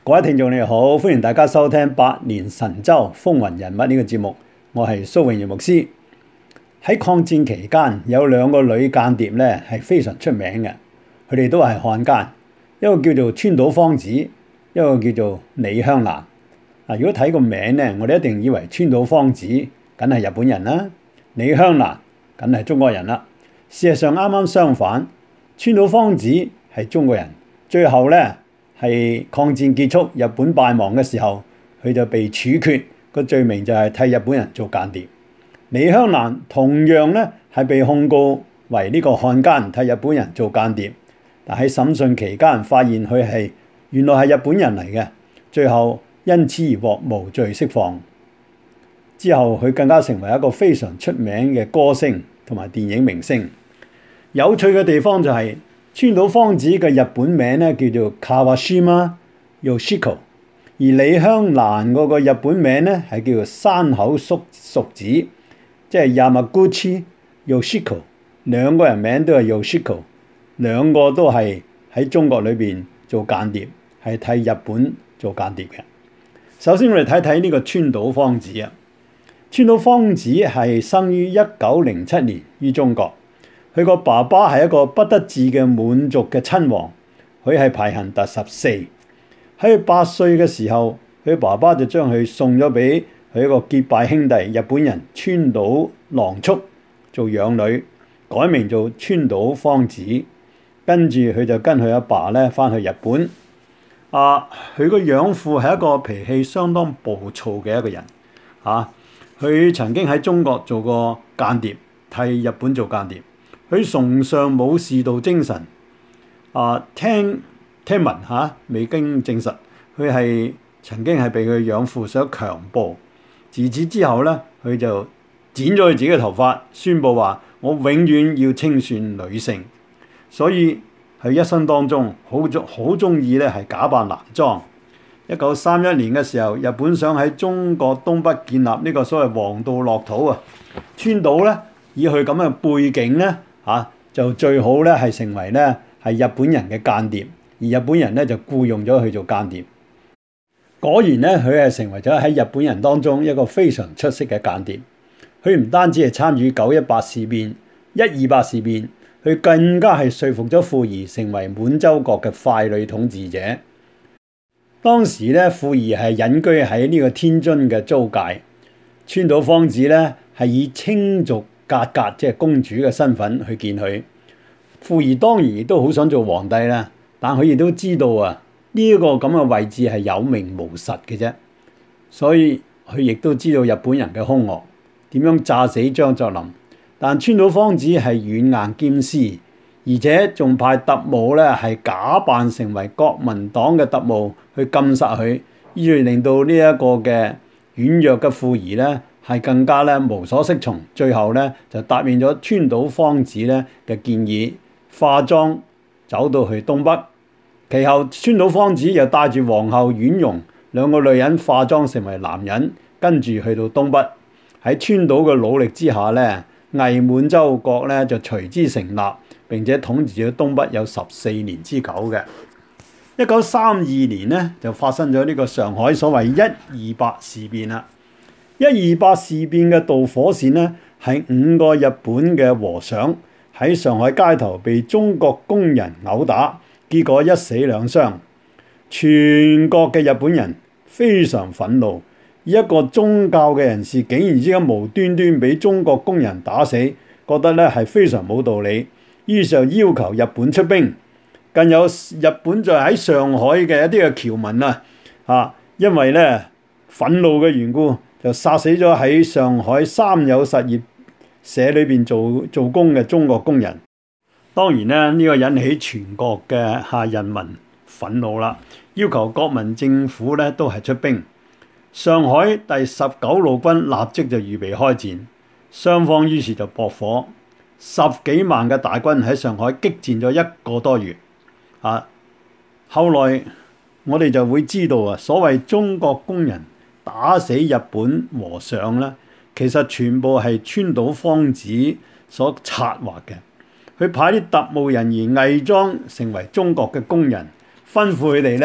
各位聽眾你好，歡迎大家收聽百年神州風雲人物呢個節目，我係蘇榮堯牧師。喺抗戰期間，有兩個女間諜咧係非常出名嘅，佢哋都係漢奸，一個叫做川島芳子，一個叫做李香蘭。如果睇個名咧，我哋一定以為川島芳子梗係日本人啦，李香蘭梗係中國人啦。事實上啱啱相反，川島芳子係中國人，最後咧係抗戰結束，日本敗亡嘅時候，佢就被處決，個罪名就係替日本人做間諜。李香蘭同樣咧係被控告為呢個漢奸，替日本人做間諜。但喺審訊期間發現佢原來係日本人嚟嘅，最後因此而獲無罪釋放。之後佢更加成為一個非常出名嘅歌星同埋電影明星。有趣嘅地方就係、川島芳子嘅日本名咧叫做 Kawashima Yoshiko， 而李香蘭嗰個日本名咧係叫做山口淑子，即係 Yamaguchi Yoshiko。兩個人名都係 Yoshiko， 兩個都係喺中國裏邊做間諜，係替日本做間諜嘅。首先我哋睇睇呢個川島芳子啊。川島芳子係生於1907年於中國。佢個爸爸係一個不得志嘅滿族嘅親王，佢係排行第14。喺佢8歲嘅時候，佢爸爸就將佢送咗俾佢一個結拜兄弟日本人川島郎速做養女，改名做川島芳子。跟住佢就跟佢阿爸咧翻去日本。佢個養父係一個脾氣相當暴躁嘅一個人。佢曾經喺中國做過間諜，替日本做間諜。佢崇尚武士道精神，聽聞未經證實，佢係曾經係被佢養父所強暴。自此之後咧，佢就剪咗佢自己嘅頭髮，宣佈話：我永遠要清算女性。所以佢一生當中好中意咧係假扮男裝。1931年嘅時候，日本想喺中國東北建立呢個所謂黃道樂土啊，川島咧以佢咁嘅背景咧。就最好咧係成為咧係日本人嘅間諜，而日本人咧就僱用咗佢做間諜。果然咧，佢係成為咗喺日本人當中一個非常出色嘅間諜。佢唔單止係參與918事變、128事變，佢更加係說服咗溥儀成為滿洲國嘅傀儡統治者。當時咧，溥儀係隱居喺呢個天津嘅租界，川島芳子咧係以清族格即係公主嘅身份去見佢。溥儀當然亦都好想做皇帝啦，但佢亦都知道呢個咁嘅位置係有名無實嘅啫，所以佢亦都知道日本人嘅兇惡，點樣炸死張作霖。但川島芳子係軟硬兼施，而且仲派特務咧係假扮成為國民黨嘅特務去禁殺佢，依住令到呢一個嘅軟弱嘅溥儀咧係更加咧無所適從，最後咧就答應咗川島芳子咧嘅建議，化妝走到去東北。其後川島芳子又帶住皇后婉容兩個女人化妝成為男人，跟住去到東北。喺川島嘅努力之下咧，偽滿洲國咧就隨之成立，並且統治咗東北有14年之久嘅。1932年咧就發生咗呢個上海所謂128事變啦。128事變嘅導火線呢，係5個日本嘅和尚喺上海街頭被中國工人毆打，結果1死2傷。全國嘅日本人非常憤怒，一個宗教嘅人士竟然之間無端端俾中國工人打死，覺得咧係非常冇道理，於是要求日本出兵。更有日本就喺上海嘅一啲嘅僑民因為咧憤怒嘅緣故，就殺死咗喺上海三有實業社裏邊做工嘅中國工人。當然咧，呢個引起全國嘅人民憤怒啦，要求國民政府咧都係出兵。上海第19路軍立即就預備開戰，雙方於是就駁火，10幾萬嘅大軍喺上海激戰咗1個多月。後來我哋就會知道所謂中國工人打死日本和尚咧，其實全部係川島芳子所策劃嘅。佢派啲特務人員偽裝成為中國嘅工人，吩咐佢哋咧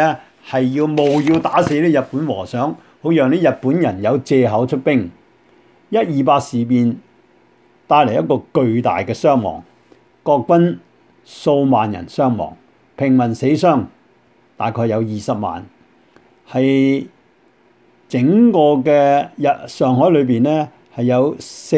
係要打死啲日本和尚，好讓啲日本人有藉口出兵。128事變帶嚟一個巨大嘅傷亡，國軍數萬人傷亡，平民死傷大概有20萬，係整個嘅上海裏邊呢，係有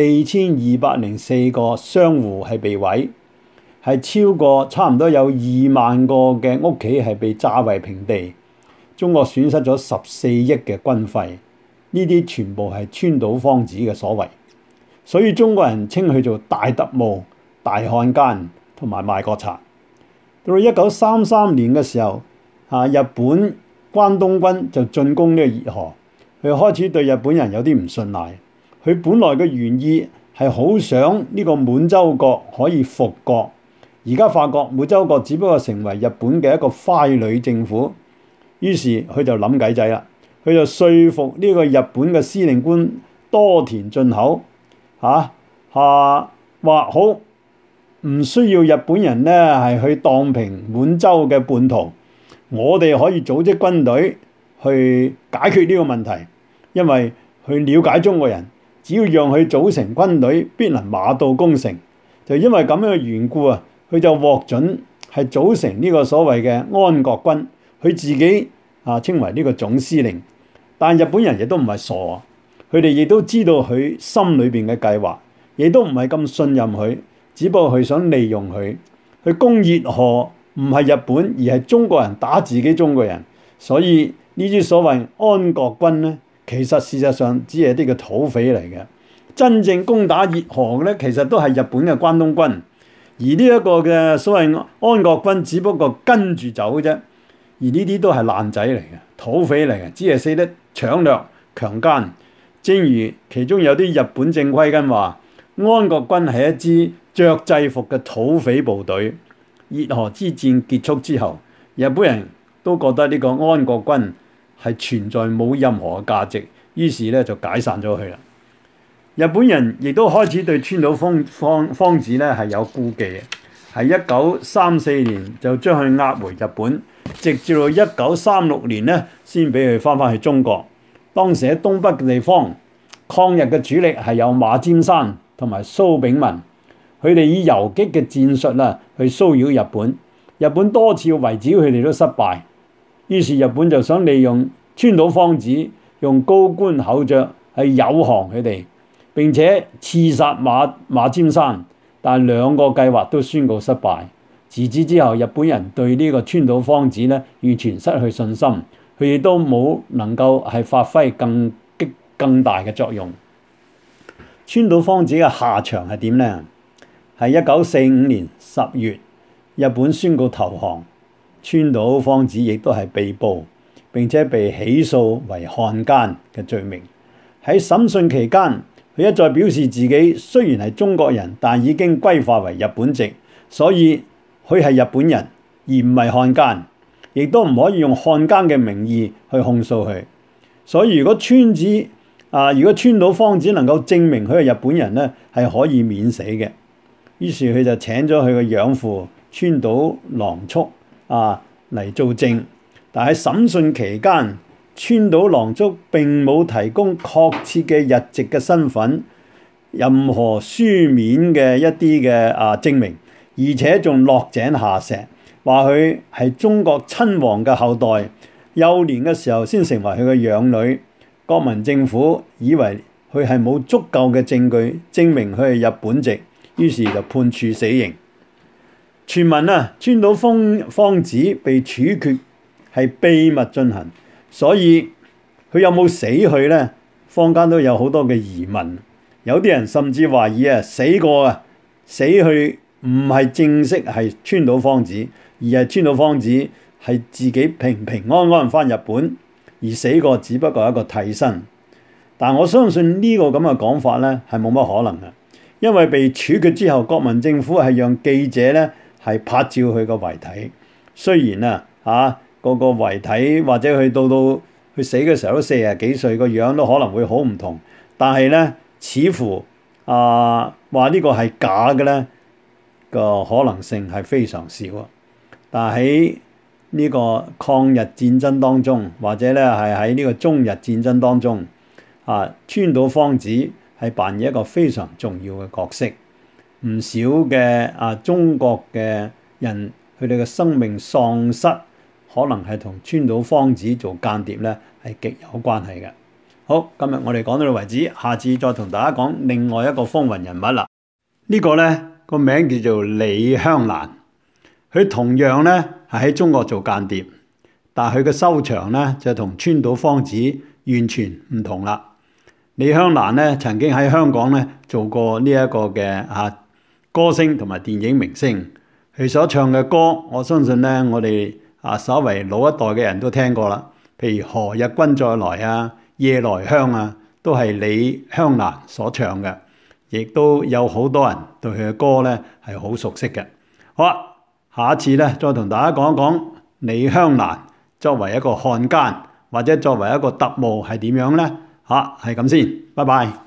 4204個商戶係被毀，係差唔多有2萬個嘅屋企係被炸為平地。中國損失咗14億嘅軍費，呢啲全部係川島芳子嘅所為，所以中國人稱佢做大特務、大漢奸同埋賣國賊。到1933年嘅時候，日本關東軍就進攻呢個熱河，佢開始對日本人有啲唔信賴。佢本來嘅原意係好想呢個滿洲國可以復國，而家發覺滿洲國只不過成為日本嘅一個傀儡政府，於是佢就諗計仔啦，佢就說服呢個日本嘅司令官多田進口，話好唔需要日本人呢係去蕩平滿洲嘅叛徒，我哋可以組織軍隊去解決呢個問題，因為去了解中國人，只要讓佢組成軍隊，必能馬到功成。就因為咁樣嘅緣故啊，佢就獲准係組成呢個所謂嘅安國軍，佢自己稱為呢個總司令。但日本人亦都唔係傻，佢哋亦都知道佢心裏邊嘅計劃，亦都唔係咁信任佢，只不過佢想利用佢去攻熱河，唔係日本而係中國人打自己中國人。所以呢啲所謂安國軍呢，其實事實上只係一啲嘅土匪嚟嘅。真正攻打熱河嘅咧，其實都係日本嘅關東軍，而呢一個嘅所謂安國軍只不過跟住走啫。而呢啲都係爛仔嚟嘅，土匪嚟嘅，只係識得搶掠強姦。正如其中有啲日本正規軍話，安國軍係一支着制服嘅土匪部隊。熱河之戰結束之後，日本人都覺得呢個安國軍係存在冇任何嘅價值，於是咧就解散咗佢啦。日本人亦都開始對川島芳子咧係有顧忌嘅，係1934年就將佢押回日本，直至到1936年咧先俾佢翻去中國。當時喺東北嘅地方，抗日嘅主力係有馬占山同埋蘇炳文，佢哋以游擊嘅戰術去騷擾日本，日本多次圍剿佢哋都失敗，於是日本就想利用川島芳子，用高官厚爵去誘降佢哋，並且刺殺馬占山，但兩個計劃都宣告失敗。自此之後，日本人對呢個川島芳子咧完全失去信心，佢亦都冇能夠係發揮更大嘅作用。川島芳子嘅下場係點呢？係1945年10月，日本宣告投降，川島芳子亦都係被捕，並且被起訴為漢奸嘅罪名。喺審訊期間，佢一再表示自己雖然係中國人，但已經歸化為日本籍，所以佢係日本人而唔係漢奸，亦都唔可以用漢奸嘅名義去控訴佢。所以如果川島芳子能夠證明佢係日本人咧，係可以免死嘅。於是佢就請咗佢嘅養父川島郎速嚟做證，但喺審訊期間，川島郎速並冇提供確切嘅日籍嘅身份，任何書面嘅一啲嘅證明，而且仲落井下石，話佢係中國親王嘅後代，幼年嘅時候先成為佢嘅養女。國民政府以為佢係冇足夠嘅證據證明佢係日本籍，於是就判處死刑。傳聞川島芳子被處決係秘密進行，所以佢有冇死去呢？坊間都有好多嘅疑問。有啲人甚至懷疑死去唔係正式係川島芳子，而係川島芳子係自己平平安安返日本，而死過只不過係一個替身。但我相信呢個咁嘅講法咧係冇乜可能嘅，因為被處決之後，國民政府係讓記者咧係拍照佢個遺體。雖然個遺體或者佢到佢死嘅時候都40幾歲，個樣都可能會好唔同，但係咧似乎話呢個係假嘅咧個可能性係非常少。但喺呢個抗日戰爭當中，或者咧係喺呢個中日戰爭當中，川島芳子係扮演一個非常重要嘅角色。唔少嘅中國嘅人，佢哋嘅生命喪失，可能係同川島芳子做間諜咧係極有關係嘅。好，今日我哋講到呢度為止，下次再同大家講另外一個風雲人物啦。呢個咧個名叫做李香蘭，佢同樣咧係喺中國做間諜，但係佢嘅收場咧就同川島芳子完全唔同啦。李香蘭咧曾經喺香港咧做過呢一個嘅歌星同埋電影明星，佢所唱嘅歌，我相信咧我哋稍為老一代嘅人都聽過啦，譬如何日君再來夜來香都係李香蘭所唱嘅，亦都有好多人對佢嘅歌咧係好熟悉嘅。好啦，下一次咧再同大家講一講李香蘭作為一個漢奸或者作為一個特務係點樣咧？係咁先，拜拜。